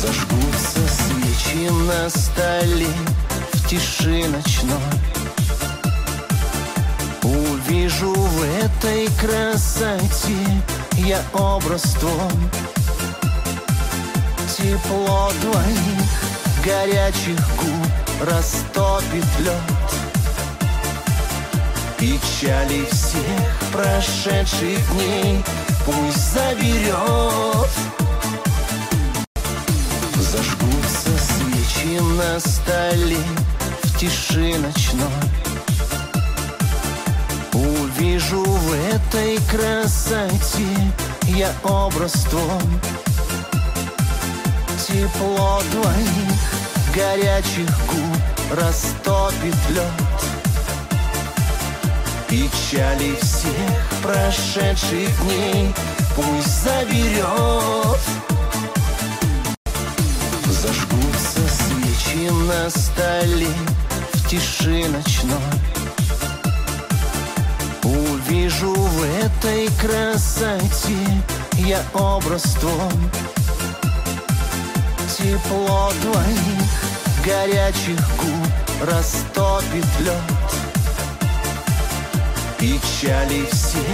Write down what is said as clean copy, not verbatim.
Зажгутся свечи на столе в тиши ночной. Увижу в этой красоте я образ твой. Тепло твоих горячих губ растопит лед. Печали всех прошедших дней пусть заберет. Зажгутся свечи на столе в тиши ночной. Увижу в этой красоте я образ твой. Тепло твоих горячих губ растопит лед. Печали всех прошедших дней пусть заберет. Зажгутся свечи на столе в тиши ночной. Увижу в этой красоте я образ твой. Тепло твоих горячих губ растопит лед. Печали все